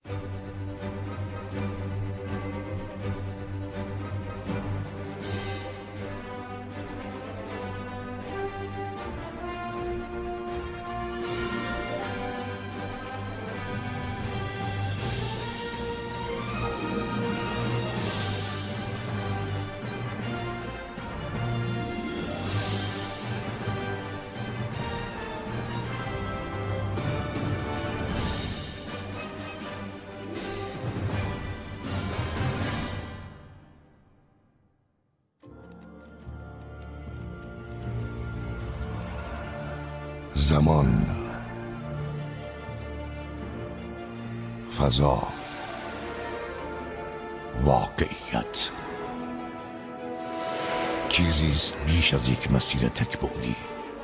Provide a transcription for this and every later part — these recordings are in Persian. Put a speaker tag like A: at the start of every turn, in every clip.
A: زمان، فضا، واقعیت چیزیست بیش از یک مسیر تک‌بعدی.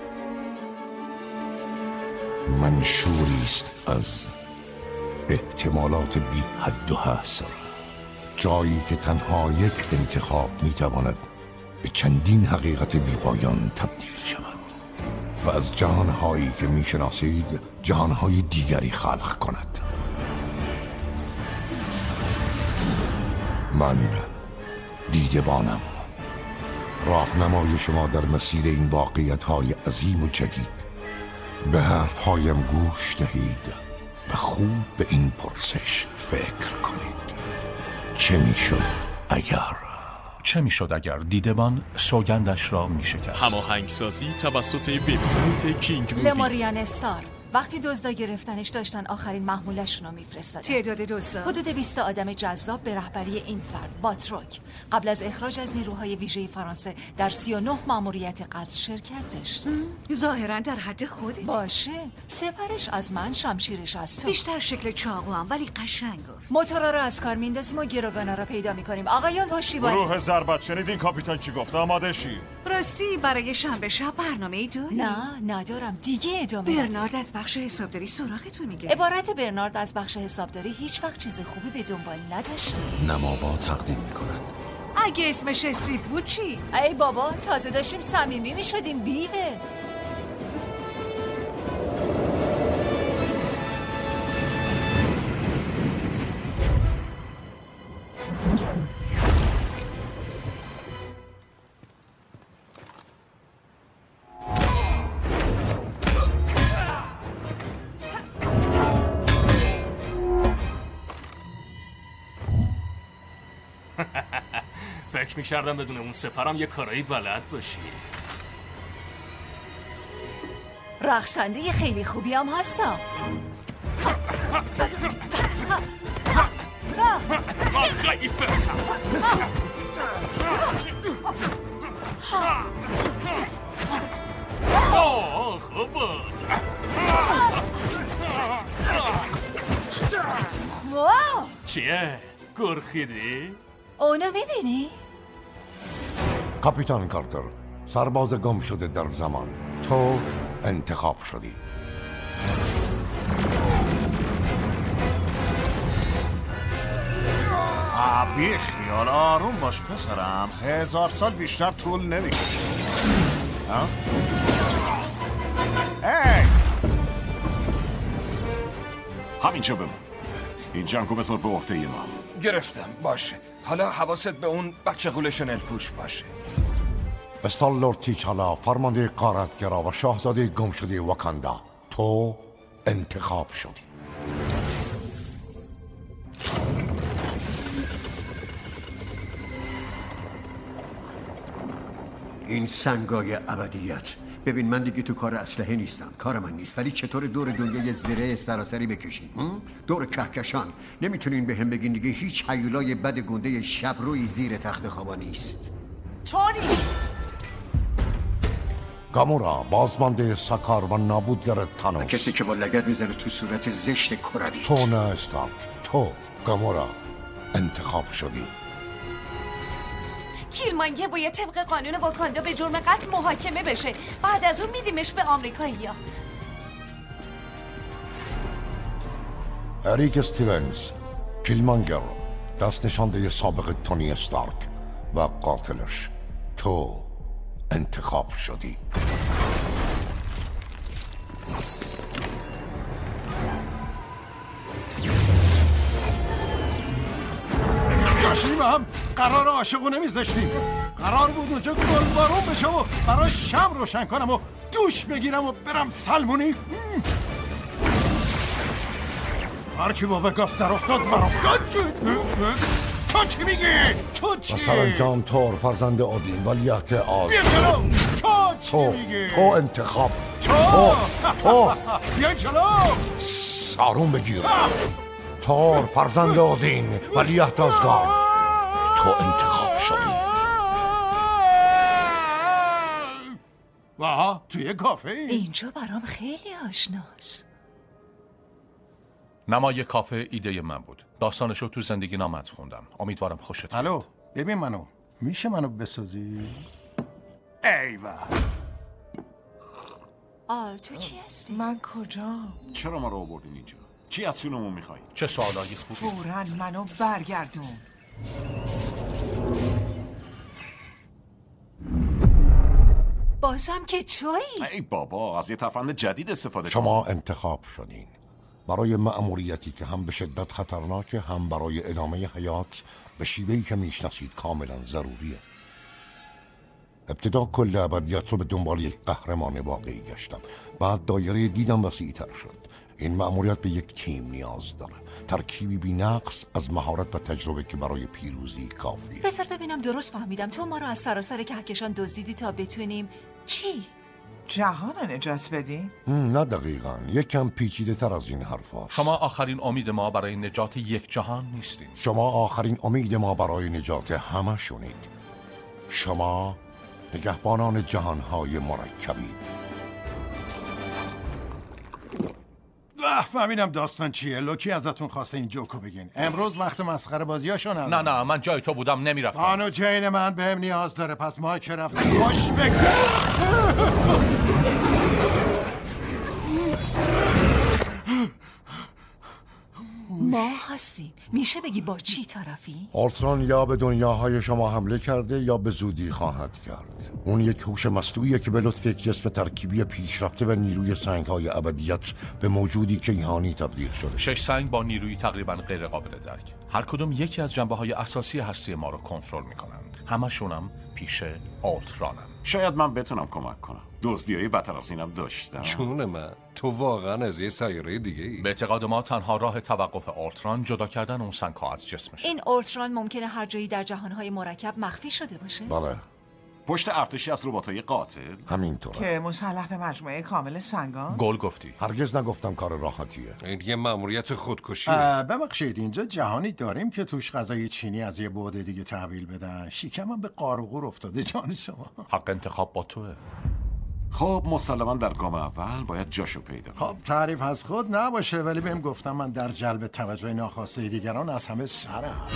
A: منشوریست از احتمالات بی حد و حصر، جایی که تنها یک انتخاب میتواند به چندین حقیقت بی پایان تبدیل شود و از جهانهایی که میشناسید جهانهای دیگری خلق کند. من دیدبانم، راهنمای شما در مسیر این واقعیت‌های عظیم و جدید. به حرفهایم گوش دهید و خوب به این پرسش فکر کنید: چه میشد اگر دیدبان سوگندش را میشکست؟
B: هماهنگسازی توسط وبسایت کینگ مووی.
C: لماریان استار وقتی دزدا گرفتنش داشتن آخرین محمولشون رو میفرستادن.
D: تعداد دزدا
C: حدود 20 آدم جذاب به رهبری این فرد باتروک قبل از اخراج از نیروهای ویژه فرانسه در 39 مأموریت قتل شرکت داشت.
D: ظاهرا در حد خودت
C: باشه. سپرش از من، شمشیرش از تو.
D: بیشتر شکل چاقو هم ولی قشنگ گفت.
C: موتورا رو از کار میندازیم و گروگانا رو پیدا میکنیم. آقایان پشتیبانی.
E: گروه ضربت شنیدین کاپیتان چی گفت؟ آماده شید.
D: راستی برای شنبه شب برنامه‌ای داری؟
C: نه ندارم دیگه. ادامه
D: برنارد از بخش حسابداری سراغتون میگه.
C: عبارت برنارد از بخش حسابداری هیچ وقت چیز خوبی به دنبال نداشته.
F: نماوا تقدیم میکنن.
D: اگه اسمش استیو بود چی؟
C: ای بابا تازه داشتیم صمیمی میشدیم بیوه.
G: فکر میکردم بدون اون سپرم یه کارایی بلد باشی.
C: رقصنده خیلی خوبی هم هستم.
G: من خیلی فرسم. خوب بود.
C: واو
G: چیه؟ گرخیدی؟
C: اونو میبینی؟
A: کاپیتان کارتر، سرباز گم شده در زمان، تو انتخاب شدی.
E: بی خیال، آروم باش پسرم. 1000 سال بیشتر طول نمیکشه. همینجا بمون. این جنگو بذار به عهده ما.
F: گرفتم. باشه. حالا حواست به اون بچه غول شنل پوش باشه.
A: استالور تیچالا، فرمانده غارتگرا و شاهزاده گم شده واکاندا، تو انتخاب شدی.
H: این سنگای ابدیت. ببین من دیگه تو کار اسلحه نیستم، کار من نیست، ولی چطور دور دنیای زره سراسری بکشیم؟ دور کهکشان. نمیتونین به هم بگین دیگه هیچ هیولای بد گنده شب روی زیر تخت خوابا نیست.
C: تونی
A: گامورا، بازمانده ساکار و نابودگر تانوس،
H: کسی که با لگد میزنه تو صورت زشت کروی.
A: تو نه استارک، تو گامورا انتخاب شدی.
I: کیلمانگر باید طبق قانون واکاندا به جرم قتل محاکمه بشه. بعد از اون میدیمش به آمریکایی‌ها.
A: اریک استیونز، کیلمانگر، دست نشانده سابق تونی استارک و قاتلش، تو انتخاب شدی. داشتیم هم قرار عاشقونه میذاشتیم. قرار بود اونجا گلبارون بشه و برای شم روشن کنم و دوش بگیرم و برم سلمونی. هرکی با وگاس در افتاد ور تو چی میگی؟ تو چی؟ مثلا جان تور فرزند آدین ولیت آز.
E: بیا جلو. تو چی میگی؟
A: تو انتخاب.
E: تو بیا جلو.
A: آروم بگیر. تور فرزند آدین ولیت آزگار. تو انتخاب شدی.
E: واها توی کافه
C: اینجا برام خیلی آشناست.
J: نمای کافه ایده من بود. داستانشو تو زندگی نامت خوندم. امیدوارم خوشت بیاد.
A: الو ببین منو، میشه منو بسازی؟
E: ایوه.
C: تو کی هستی؟
D: من کجا؟
E: چرا ما رو آوردین اینجا؟ چی از شونمون میخوای؟
J: چه سوالایی خوبی.
D: فوراً منو برگردون.
C: بازم که تویی؟
E: ای بابا از یه ترفند جدید استفاده
A: شما انتخاب شدین برای مأموریتی که هم به شدت خطرناکه، هم برای ادامه حیات به شیوهی که میشناسید کاملا ضروریه. ابتدا کل ابدیت رو به دنبال یک قهرمان واقعی گشتم. بعد دایره دیدم وسیع‌تر شد. این مأموریت به یک تیم نیاز داره، ترکیبی بی‌نقص از مهارت و تجربه که برای پیروزی کافیه.
C: بذار ببینم درست فهمیدم. تو ما رو از سراسر کهکشان دزدیدی تا بتونیم چی؟
D: جهان نجات بدی؟
A: نه دقیقاً، یکم پیچیده تر از این حرف هست.
J: شما آخرین امید ما برای نجات یک جهان نیستین.
A: شما آخرین امید ما برای نجات همه شونید. شما نگهبانان جهانهای مرکبید.
E: فهمیدم داستان چیه. لوکی ازتون خواسته این جوکو بگین. امروز وقت مسخره بازیاشو ندارم.
J: نه من جای تو بودم نمیرفتم.
E: خانو جین من بهم نیاز داره، پس ما که رفتیم خوش بگذره.
C: ما هستیم. میشه بگی با چی طرفی؟
A: آلتران یا به دنیاهای شما حمله کرده یا به زودی خواهد کرد. اون یک هوش مصنوعیه که به لطف یک جسم ترکیبی پیشرفته و نیروی سنگ‌های ابدیت به موجودی کیهانی تبدیل شده.
J: 6 سنگ با نیروی تقریبا غیر قابل درک. هر کدوم یکی از جنبه‌های اساسی هستی ما رو کنترل می‌کنند. همشونم پیش آلترانن.
E: شاید من بتونم کمک کنم. دزدیای بدتر از اینم داشتم.
F: چون من تو واقعا از یه سیاره دیگه ای؟
J: به اعتقاد ما تنها راه توقف آلتران جدا کردن اون سنگ‌ها از جسمش.
C: این آلتران ممکنه هر جایی در جهانهای مرکب مخفی شده باشه؟
A: بله.
E: پشت ارتشی از رباتای قاتل؟
A: همینطوره.
D: که مسلح به مجموعه کامل سنگان؟
J: گل گفتی.
A: هرگز نگفتم کار راحتیه.
F: این یه مأموریت خودکشی.
A: ببخشید اینجا جهانی داریم که توش غذای چینی از یه بعد دیگه تحویل بدن. شیکمم به قارقور افتاده جان شما.
J: حق انتخاب با توه.
E: خب مسلما در گام اول باید جاشو پیدا کنم.
A: خب تعریف از خود نباشه، ولی بهم گفتم من در جلب توجه ناخواسته دیگران از همه سرم.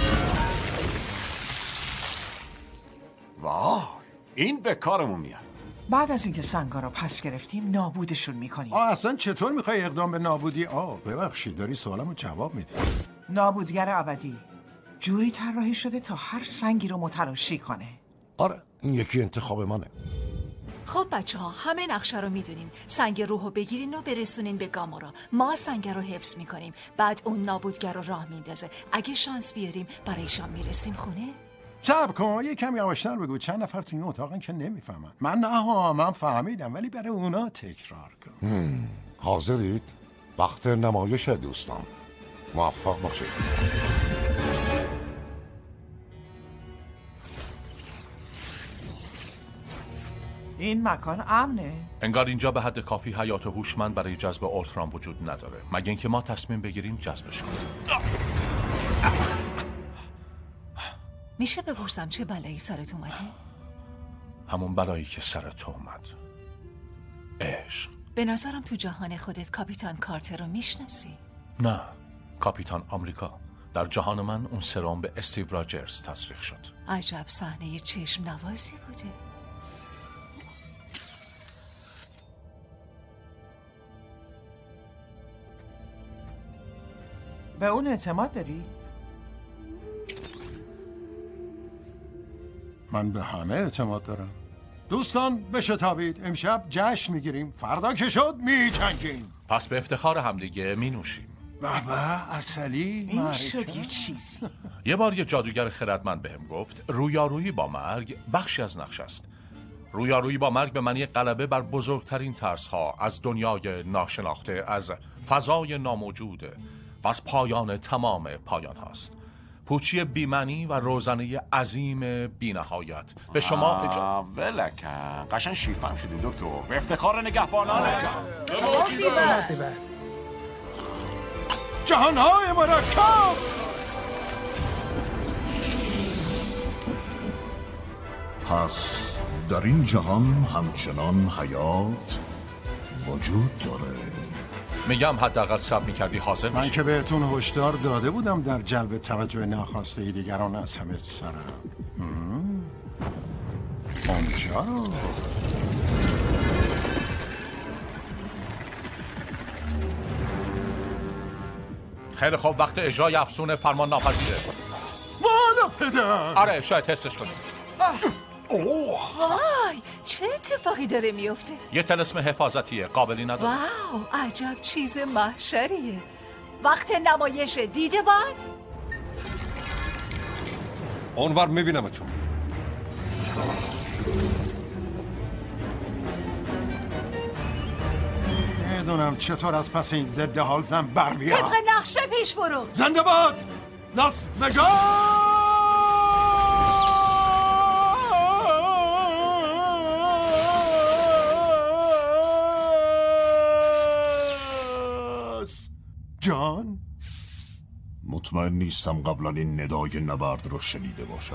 E: وای این به کارمون میاد.
D: بعد از اینکه سنگا رو پس گرفتیم نابودشون میکنیم.
A: اصلا چطور میخوای اقدام به نابودی؟ ببخشید داری سوالمو جواب میدی.
D: نابودگر ابدی جوری طراحی شده تا هر سنگی رو متلاشی کنه.
A: آره این یکی انتخاب منه.
C: خب بچه ها همه نقشه رو میدونیم. سنگ روحو بگیرین و برسونین به گامورا. ما سنگ رو حفظ میکنیم. بعد اون نابودگر رو راه میندازه. اگه شانس بیاریم برایشان میرسیم خونه.
A: صبر کن یکم یواشتر بگو. چند نفر تو این اتاقن که نمیفهمن. من فهمیدم ولی برای اونا تکرار کن. حاضرید؟ وقت نمایش دوستان. موفق باشید.
D: این مکان امنه؟
J: انگار اینجا به حد کافی حیات هوشمند برای جذب آلتران وجود نداره، مگه اینکه ما تصمیم بگیریم جذبش کنیم.
C: میشه بپرسم چه بلایی سرت اومده؟
J: همون بلایی که سرت اومد. عشق.
C: به نظرم تو جهان خودت کاپیتان کارتر رو میشناسی؟
J: نه، کاپیتان آمریکا. در جهان من اون سرم به استیو راجرز تصریح شد.
C: عجب صحنه چشم نوازی بوده.
D: به اون اعتماد داری؟
A: من به همه اعتماد دارم. دوستان بشتابید، امشب جشن میگیریم، فردا که شد میچنگیم.
J: پس به افتخار همدیگه می نوشیم.
A: به عسلی
D: این شد یه چیزی.
J: یه بار یه جادوگر خردمند بهم گفت رویارویی با مرگ بخشی از نقش است. رویارویی با مرگ به معنی غلبه بر بزرگترین ترس‌ها از دنیای ناشناخته، از فضای ناموجود و از پایان تمام پایان هاست. پوچی بی‌معنی و روزنه عظیم بی‌نهایت. به شما اجازه
E: ولکن قشنگ شیفم شدی دکتر. به افتخار نگهبانان
A: جهانهای مرکب.
E: پس در این جهان همچنان حیات وجود داره.
J: میگم حداقل صبر می‌کردی حاضر
A: من
J: بشی.
A: که بهتون هشدار داده بودم در جلب توجه ناخواسته دیگران از همه سرم. اونجا
J: خیلی خوب، وقت اجرای افسون فرمان ناپذیره.
A: بالا پدر.
J: آره شاید تستش کنیم.
C: وای چه اتفاقی داره میفته؟
J: یه طلسم حفاظتیه، قابلی نداره.
C: واو عجب چیز محشریه. وقت نمایش دیده باد؟
F: اونور میبینمتون.
A: میدونم چطور از پس این ضد حال زن بر میاد.
C: طبق نقشه پیش برو.
A: زنده باد لاس وگاس. جان
E: مطمئن نیستم قبلا این ندای نبرد رو شنیده باشم.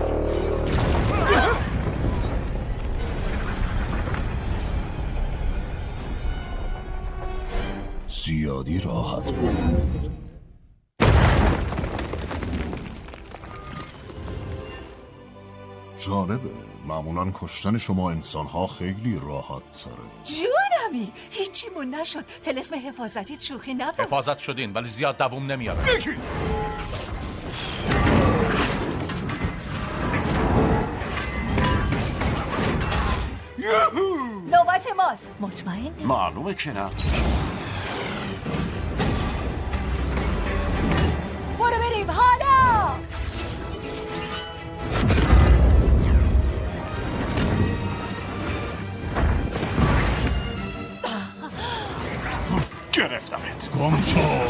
E: زیادی راحت بود. جالبه، معمولا کشتن شما انسان‌ها خیلی راحت تره.
C: جونمی هیچیمون نشد. طلسم حفاظتی شوخی نبود.
J: حفاظت شدین ولی زیاد دووم نمیاره.
C: نوبت ماست. مطمئنی؟
E: معلومه که نه.
C: برو بریم حالا.
E: گرفتمت. گم شو.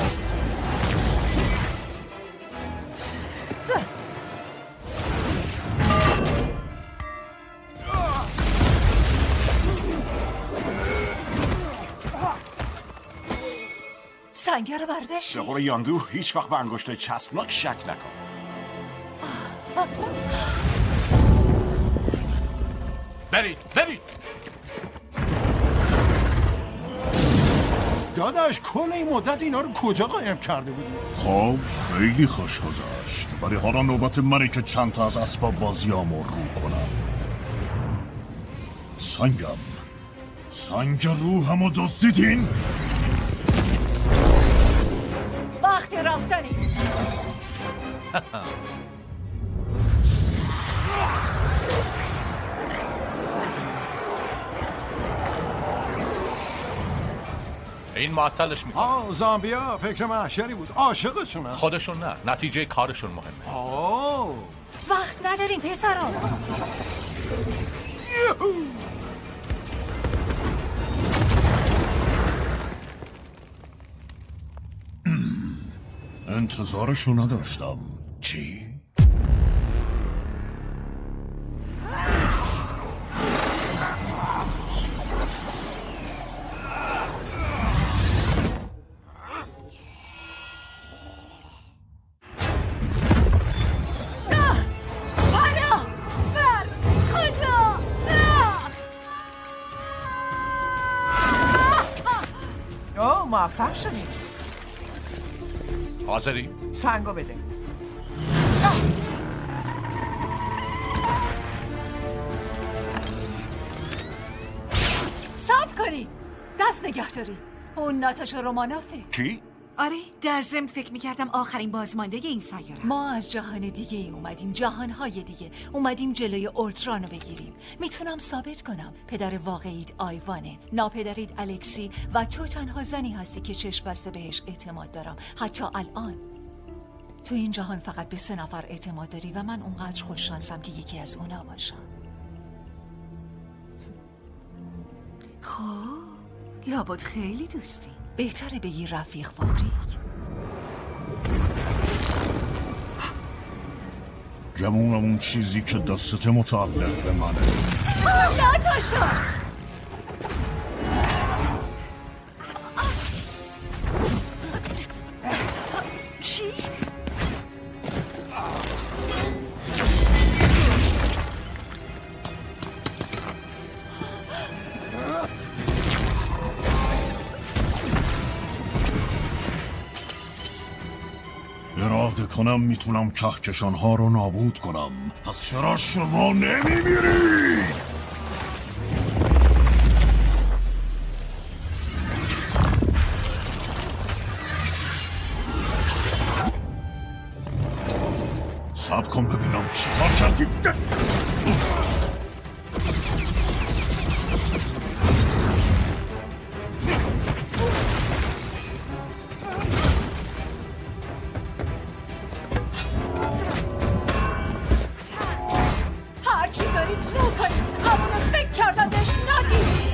C: سنگر رو برداشتی؟
E: به قول یاندو هیچ وقت به انگشتای چسبناک شک نکن.
J: برید.
A: داداش کل این مدت اینا رو کجا قایم کرده بودی؟
E: خب خیلی خوش گذشت، ولی حالا نوبت منه که چند تا از اسباب بازیامو رو کنم. سنگ روحمو دزدیدین.
C: وقت رفتنی.
J: این معطلش میکنه.
A: زامبیا فکر محشری بود. عاشقشونم.
J: خودشون نه، نتیجه کارشون مهمه.
C: وقت نداریم پسرا.
E: انتظارشو نداشتم. چی؟
D: موفق شدیم.
J: حاضری؟
D: سنگو بده.
C: صبر کنی. دست نگه داری. اون ناتاشا رومانوفه.
E: کی؟
I: آره در ضمن فکر میکردم آخرین بازمانده این سیاره.
C: ما از جهان دیگه ای اومدیم، جهانهای دیگه اومدیم جلوی اولترانو بگیریم. میتونم ثابت کنم پدر واقعیت آیوانه، ناپدریت الکسی و تو تنها زنی هستی که چشم بسته بهش اعتماد دارم حتی الان. تو این جهان فقط به 3 نفر اعتماد داری و من اونقدر خوششانسم که یکی از اونا باشم. خب لابد خیلی دوستی. بهتره بگی رفیق فابریک.
E: گمونم اون چیزی که دستت متعلق به منه.
C: ناتاشا چی؟
E: اراده کنم میتونم کهکشانها رو نابود کنم. پس چرا شما نمیمیری؟ صبر کن ببینم چی کار کردی.
C: هرچی دارید رو کنید. امونه فکر کردن بهش ندید.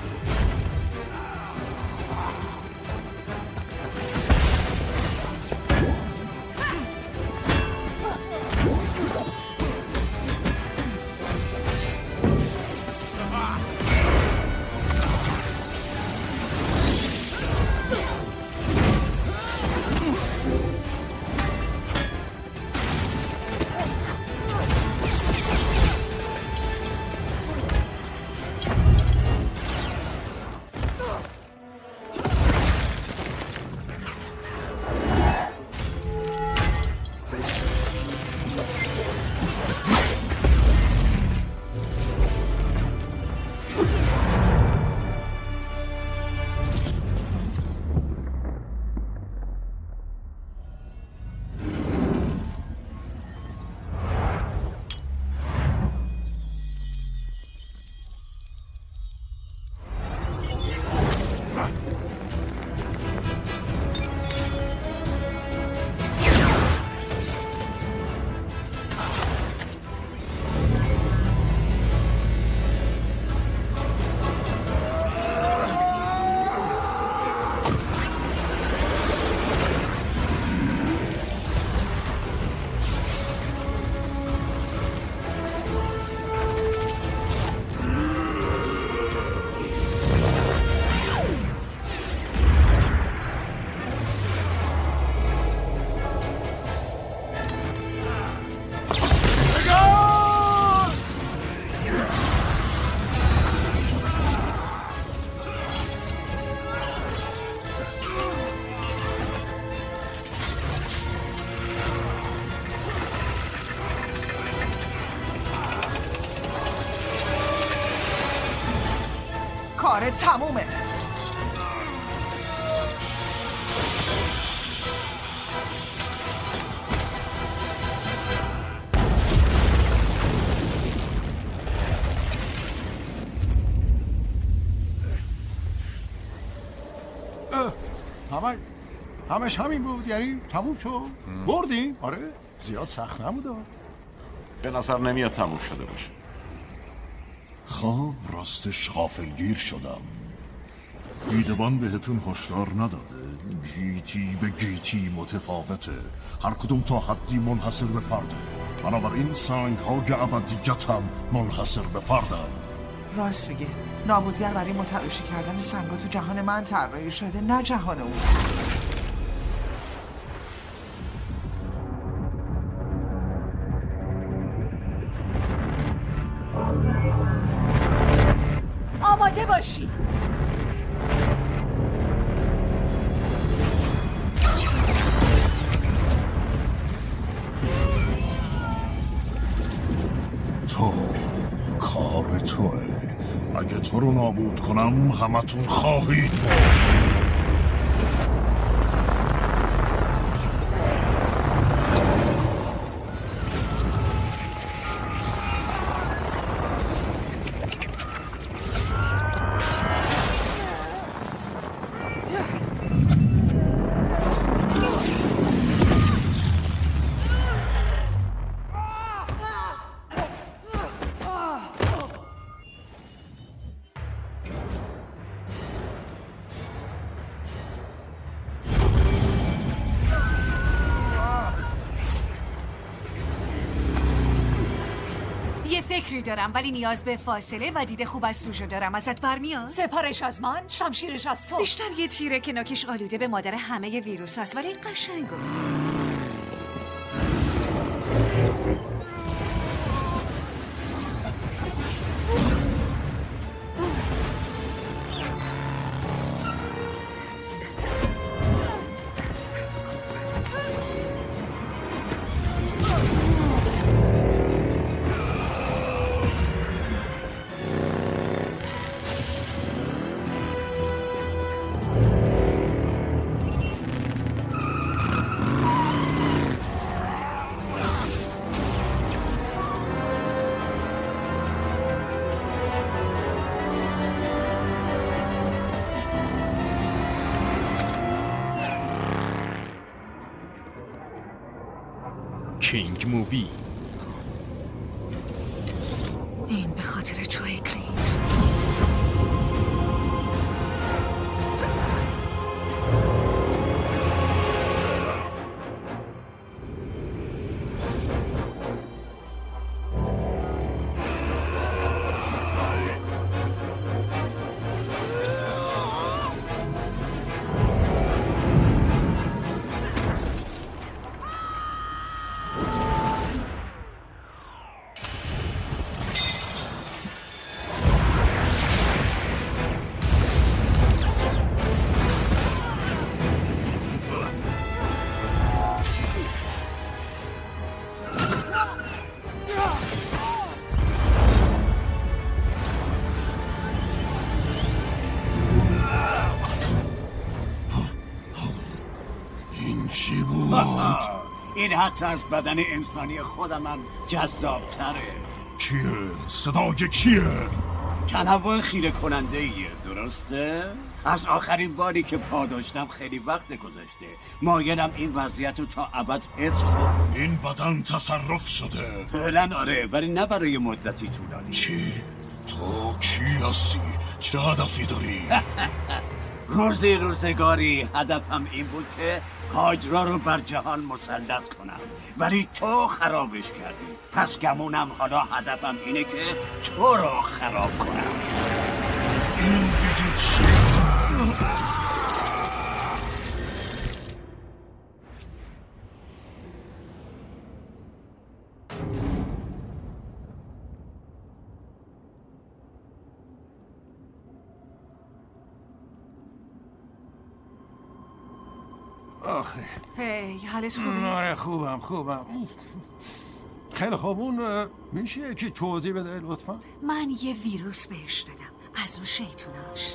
D: کار تمومه.
K: همش همین بود، یعنی تموم شد. بردیم. آره زیاد سخت نبود.
L: به نظر نمیاد تموم شده باشه.
E: خب راستش غافلگیر شدم. دیدبان بهتون هشدار نداده؟ گیتی به گیتی متفاوته، هر کدوم تا حدی منحصر به فرده. بنابراین سنگ های ابدیت هم منحصر به فردن.
D: راست میگه. نابودگر برای متلاشی کردن سنگا تو جهان من طراحی شده، نه جهان اون.
C: آماده باشی.
E: تو کار توه. اگه تو رو نابود کنم همتون خواهید بود.
I: فکری دارم ولی نیاز به فاصله و دید خوب از سوژه دارم. ازت برمیاد؟
C: سپارش از من، شمشیرش از تو.
I: بیشتر یه تیره که نوکش آلوده به مادر همه ویروس هست ولی قشنگ گفت.
B: کینگ مووی.
I: این به خاطر جوی کلینز.
M: این حتی از بدن انسانی خودمم جذابتره.
E: کیه؟ صدای کیه؟
M: تنوع خیره کننده ایه، درسته؟ از آخرین باری که پا داشتم خیلی وقت گذشته. مایلم این وضعیت رو تا ابد حفظ کنم.
E: این بدن تصرف شده.
M: فعلا آره، ولی نه برای مدتی طولانی.
E: چی؟ تو کی هستی؟ چه هدفی داری؟
M: روزی روزگاری هدفم این بود که هایدرا رو بر جهان مسلط کنم، ولی تو خرابش کردی. پس گمونم حالا هدفم اینه که تو رو خراب کنم.
E: این دیگه چی؟
K: آخه
I: هی حالت خوبه؟
K: آره خوبم. خیلی خوب، اون میشه که توضیح بده لطفا؟
I: من یه ویروس بهش دادم از اون شیطوناش.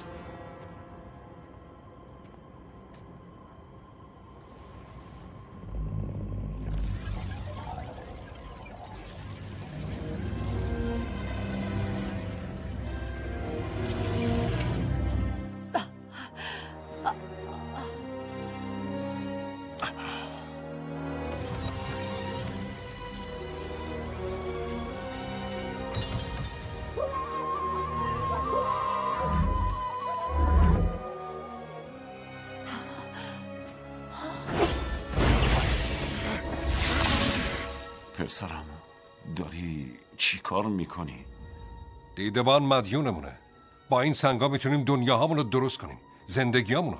L: پسرم داری چی کار میکنی؟
N: دیدبان مدیونمونه. با این سنگا میتونیم دنیاهامونو درست کنیم، زندگیامونو.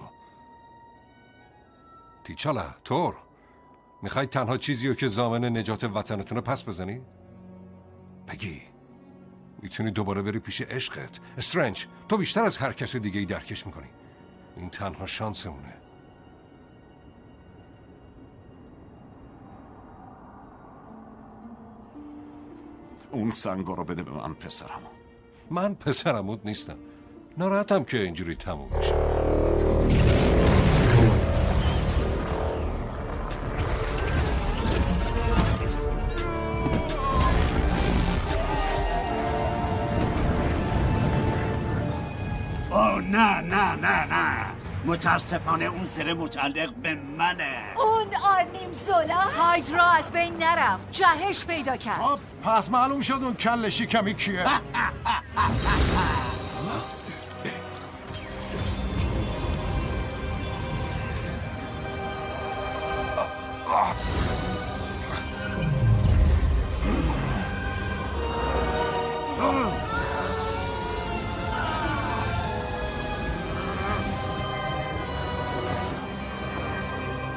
N: تیچالا تور میخوای تنها چیزیو که ضامن نجات وطنتونه پس بزنی؟ بگی میتونی دوباره بری پیش عشقت. استرنج، تو بیشتر از هر کس دیگه‌ای درکش میکنی. این تنها شانسمونه.
L: اون سنگا رو بده به من پسرم.
N: من پسرموت نیستم. ناراحتم که اینجوری تموم میشه.
M: اوه نه متاسفانه اون زره متعلق به منه.
I: اون آرنیم زولا هایدرا از بین نرفت، جهش پیدا کرد.
K: پس معلوم شد اون کل شکمی کیه.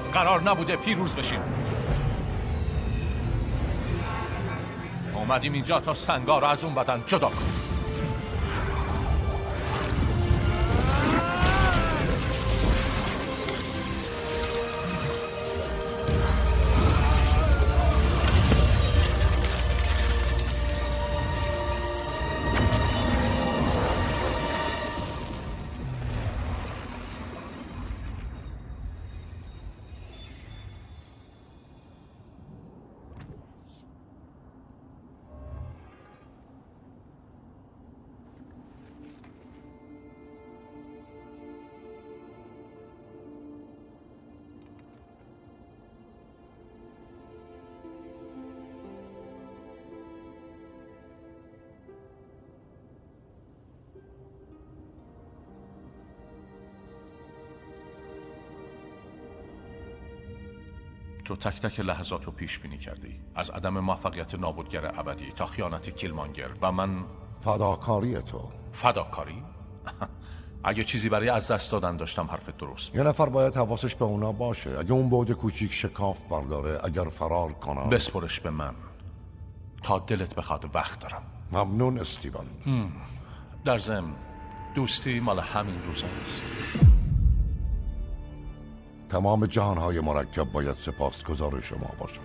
J: قرار نبوده پیروز بشیم. اومدیم اینجا تا سنگا رو از اون بدن جدا کنیم. تو تک تک لحظات رو پیش بینی کردی، از عدم موفقیت نابودگر ابدی تا خیانت کیلمانگر و من
A: فداکاری تو.
J: فداکاری؟ اگه چیزی برای از دست دادن داشتم حرفت درست.
A: یه نفر باید حواسش به اونا باشه. اگه اون بعد کوچیک شکاف برداره، اگر فرار کنه،
J: بسپرش به من تا دلت بخواد. وقت دارم.
A: ممنون استیون.
J: در ضمن دوستی مال همین روزا است.
A: تمام جهانهای مرکب باید سپاسگزار شما باشن.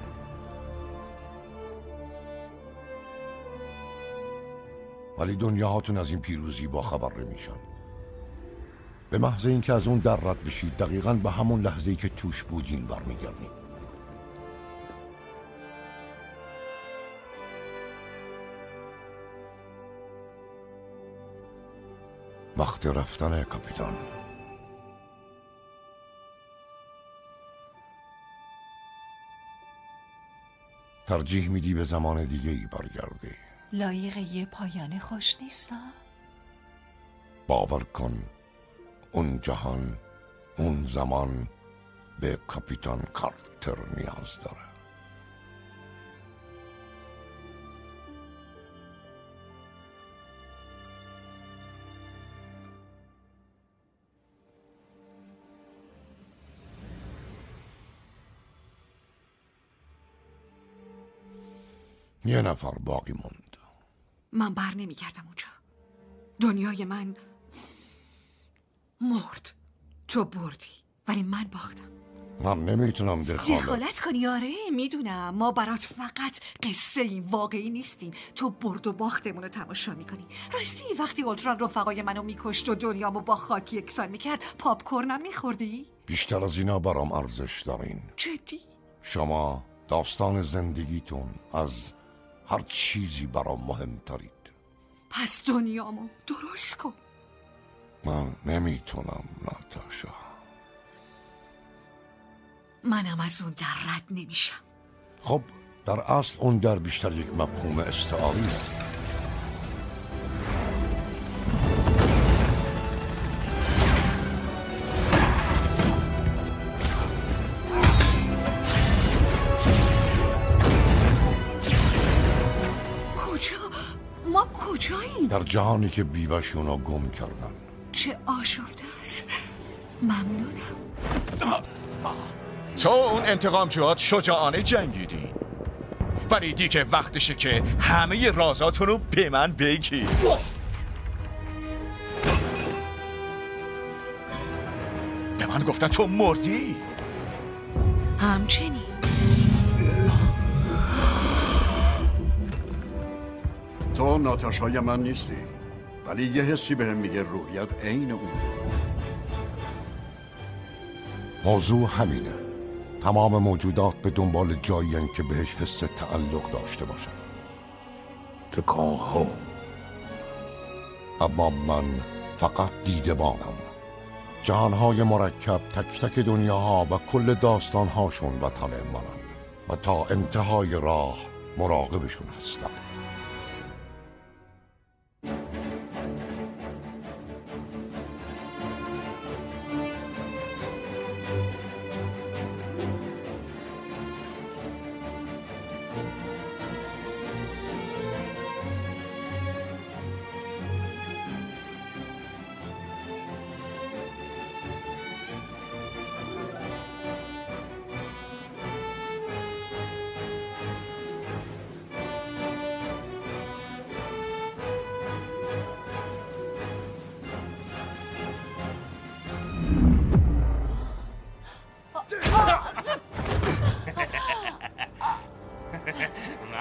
A: ولی دنیاهاتون از این پیروزی با خبر نمیشن. به محض اینکه از اون در رد بشید، دقیقاً به همون لحظه‌ای که توش بودین برمیگردین. وقت رفتن کاپیتان. ترجیح میدی به زمان دیگه ای برگردی؟
C: لایق یه پایان خوش نیستم؟
A: باور کن اون جهان، اون زمان به کاپیتان کارتر نیاز داره. یه نفر باقی موند.
O: من بر نمی کردم اونجا. دنیای من مرد. تو بردی ولی من باختم.
A: من نمیتونم
O: دخالت کنی. آره میدونم، ما برات فقط قصه این واقعی نیستیم. تو برد و باختمون رو تماشا میکنی. راستی وقتی اولتران رفقای منو میکشت و دنیامو با خاک یکسان میکرد، پاپ کورنم میخوردی؟
A: بیشتر از اینا برام ارزش دارین.
O: جدی؟
A: شما داستان زندگیتون از هر چیزی برام مهمترید.
O: پس دنیامو درست کن.
A: من نمیتونم ناتاشا.
O: منم از اون در رد نمیشم.
A: خب در اصل اون در بیشتر یک مفهوم استعاریه.
O: ما کجاییم؟
A: در جهانی که بیوشونو گم کردن.
O: چه آشفته است. ممنونم.
P: تو اون انتقامجوات شجاعانه جنگیدی، ولی دیگه وقتشه که همه رازاتون رو به من بگی. به من گفتن تو مردی.
O: همچنین.
H: تو ناتاشای من نیستی، ولی یه حسی بهم میگه روحیت عین اون.
A: موضوع همینه. تمام موجودات به دنبال جایین که بهش حس تعلق داشته باشن. To go home. اما من فقط دیدبانم. جهانهای مرکب، تک تک دنیاها و کل داستانهاشون وطن منن و تا انتهای راه مراقبشون هستم.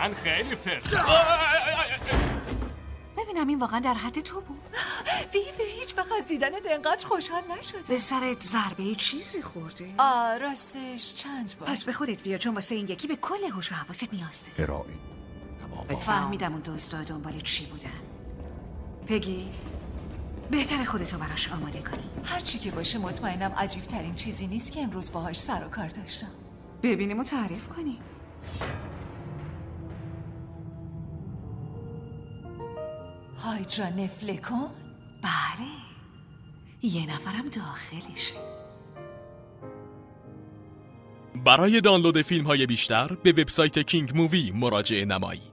G: من خیلی فرد.
O: ببینم این واقعا در حد تو بود؟
C: بیوی هیچ وقت از دیدنت انقدر خوشحال نشده.
O: به سرت ضربه چیزی خورده؟
C: راستش چند بار.
O: پس به خودت بیا، چون واسه این یکی به کل هوش و حواست نیاز داری.
A: ارائه
O: فهمیدم اون دزدا دنبال چی بودن. پگی بهتر خودتو براش آماده کنی.
C: هر چی که باشه مطمئنم عجیب ترین چیزی نیست که امروز باهاش سر و کار داشتم.
O: ببینیم و تعریف کنی.
C: هایدرا نفلکون؟
O: بله، یه نفرم داخلشه.
B: برای دانلود فیلم های بیشتر به وبسایت کینگ مووی مراجعه نمایید.